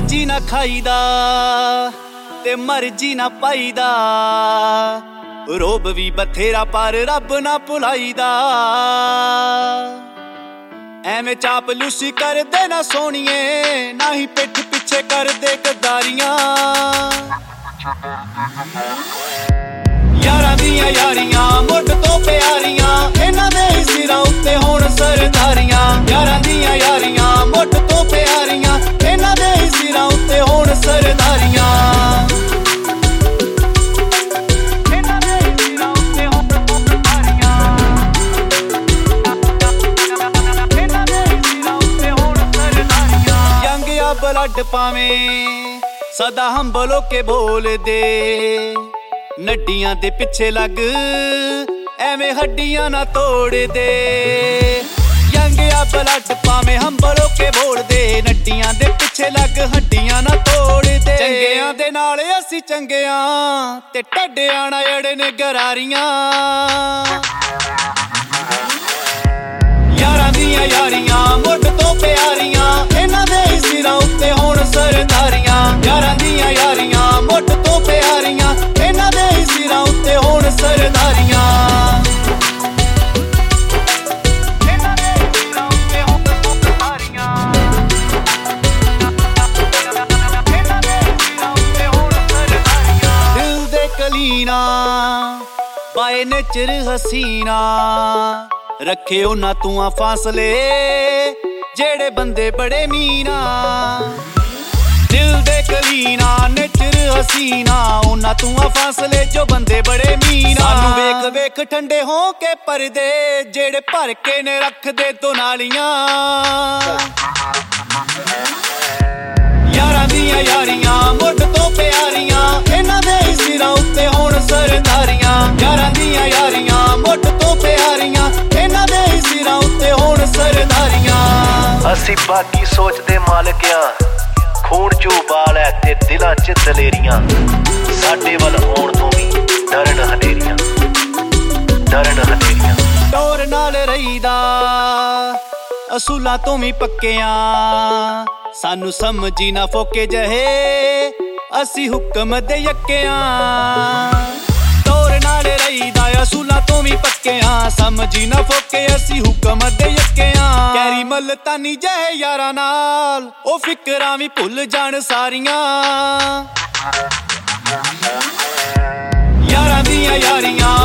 ਮਰਜੀ ਨਾ ਖਾਈਦਾ ਤੇ ਮਰਜੀ ਨਾ ਪਾਈਦਾ, ਰੋਬ ਵੀ ਬਥੇਰਾ ਪਰ ਰੱਬ ਨਾ ਭੁਲਾਈਦਾ। ਐਵੇਂ ਚਾਪਲੂਸੀ ਕਰਦੇ ਨਾ ਸੋਣੀਏ, ਨਾ ਹੀ ਪਿੱਠ ਪਿੱਛੇ ਕਰਦੇ ਗੱਦਾਰੀਆਂ। ਯਾਰਾਂ ਦੀਆਂ ਯਾਰੀਆਂ ਮੁੱਢ ਤੋਂ ਪਿਆਰੀਆਂ, ਇਹਨਾਂ ਦੇ ਹੀ ਸਿਰਾਂ ਉੱਤੇ ਹੋਣ ਸਰਦਾਰੀਆਂ। ਯਾਰਾਂ ਦੀਆਂ ਯਾਰੀਆਂ ਮੁੱਢ ਤੋਂ ਪਿਆਰੀਆਂ, ਇਹਨਾਂ ਦੇ ਹੀ ਸਿਰਾਂ ਉੱਤੇ ਹੋਣ ਸਰਦਾਰੀਆਂ। ਬਲੱਡ ਪਾਵੇਂ ਸਦਾ ਹੰਬਲ ਹੋ ਕੇ ਬੋਲਦੇ, ਨੱਡੀਆਂ ਦੇ ਪਿੱਛੇ ਲੱਗ ਐਵੇਂ ਹੱਡੀਆਂ ਨਾ ਤੋੜਦੇ। ਯੰਗਿਆ ਬਲੱਡ ਪਾਵੇਂ ਹੰਬਲ ਹੋ ਕੇ ਬੋਲਦੇ, ਨੱਡੀਆਂ ਦੇ ਪਿੱਛੇ ਲੱਗ ਹੱਡੀਆਂ ਨਾ ਤੋੜਦੇ। ਚੰਗਿਆਂ ਦੇ ਨਾਲ ਅਸੀਂ ਚੰਗਿਆਂ ਤੇ ਟੱਡਿਆਂ ਨਾਲ ਅੜੇ ਨੇ ਗਰਾਰੀਆਂ। ਯਾਰਾਂ ਦੀਆਂ ਯਾਰੀਆਂ ਮੁੱਢ ਤੋਂ ਪਿਆਰੀਆਂ, ਇਹਨਾਂ ਦੇ ਹੀ ਸਿਰਾਂ ਉੱਤੇ ਹੋਣ ਸਰਦਾਰੀਆਂ। ਯਾਰਾਂ ਦੀਆਂ ਯਾਰੀਆਂ ਮੁੱਢ ਤੋਂ ਪਿਆਰੀਆਂ, ਇਹਨਾਂ ਦੇ ਹੀ ਸਿਰਾਂ ਉੱਤੇ ਹੋਣ ਸਰਦਾਰੀਆਂ। ਇਹਨਾਂ ਦੇ ਹੀ ਸਿਰਾਂ ਉੱਤੇ ਹੋਣ ਸਰਦਾਰੀਆਂ। ਇਹਨਾਂ ਦੇ ਹੀ ਸਿਰਾਂ ਉੱਤੇ ਹੋਣ ਸਰਦਾਰੀਆਂ। ਦਿਲ ਦੇ ਕਲੀਨਾ ਬਾਏ ਨੇਚਰ ਹਸੀਨਾ, ਰੱਖਿਓ ਨਾ ਤੂੰ ਆ ਫਾਸਲੇ ਜਿਹੜੇ ਬੰਦੇ ਬੜੇ ਮੀਨਾ। ਦਿਲ ਦੇ ਕਲੀਨਾ ਨੇਚਰ ਹਸੀਨਾ, ਉਹਨਾਂ ਤੂੰ ਆ ਫਾਸਲੇ ਜੋ ਬੰਦੇ ਬੜੇ ਮੀਨਾ। ਸਾਨੂੰ ਵੇਖ ਵੇਖ ਠੰਡੇ ਹੋ ਕੇ ਪਰਦੇ, ਜਿਹੜੇ ਭਰ ਕੇ ਨੇ ਰੱਖਦੇ ਦੋ ਨਾਲੀਆਂ। ਯਾਰਾਂ ਦੀਆਂ ਯਾਰੀਆਂ ਮੁੱਢ ਤੋਂ ਪਿਆਰੀਆਂ, ਇਹਨਾਂ ਦੇ ਹੀ ਸਿਰਾਂ ਉੱਤੇ ਹੋਣ ਸਰਦਾਰੀਆਂ। ਯਾਰਾਂ ਦੀਆਂ ਯਾਰੀਆਂ ਮੁੱਢ ਤੋਂ ਪਿਆਰੀਆਂ, ਇਹਨਾਂ ਦੇ ਹੀ ਸਿਰਾਂ ਉੱਤੇ ਹੋਣ ਸਰਦਾਰੀਆਂ। ਅਸੀਂ ਬਾਕੀ ਸੋਚਦੇ ਮਾਲਕਿਆਂ, ਖੂਨ ਚ ਉਬਾਲ ਐ ਤੇ ਦਿਲਾਂ ਚ ਦਲੇਰੀਆਂ। ਸਾਡੇ ਵੱਲ ਆਉਣ ਤੋਂ ਵੀ ਡਰਨ ਹਨੇਰੀਆਂ, ਡਰਨ ਹਨੇਰੀਆਂ। ਟੋਰ ਨਾਲ ਰਹੀਦਾ ਅਸੂਲਾਂ ਤੋਂ ਵੀ ਪੱਕਿਆਂ, ਸਾਨੂੰ ਸਮਝੀ ਨਾ ਫੋਕੇ ਜਹੇ ਅਸੀਂ ਹੁਕਮ ਦੇ ਯੱਕਿਆਂ। ਟੋਰ ਨਾਲ ਰਹੀਦਾ ਅਸੂਲਾਂ ਤੋਂ ਵੀ ਪੱਕਿਆਂ, ਸਮਝੀ ਨਾ ਫੋਕੇ ਅਸੀਂ ਹੁਕਮ ਦੇ ਯੱਕਿਆਂ। ਕੈਰੀ ਮਲਤਾਨੀ ਜਹੇ ਯਾਰਾਂ ਨਾਲ ਉਹ ਫਿਕਰਾਂ ਵੀ ਭੁੱਲ ਜਾਣ ਸਾਰੀਆਂ। ਯਾਰਾਂ ਦੀਆਂ ਯਾਰੀਆਂ